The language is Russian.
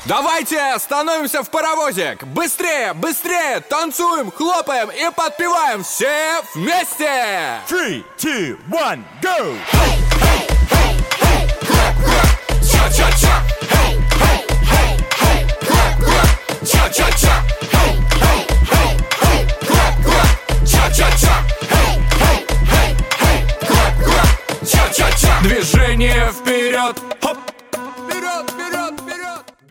Давайте становимся в паровозик! Быстрее, быстрее! Танцуем, хлопаем и подпеваем все вместе! 3, 2, 1, go! Hey, hey, hey, hey, clap, clap, cha-cha-cha.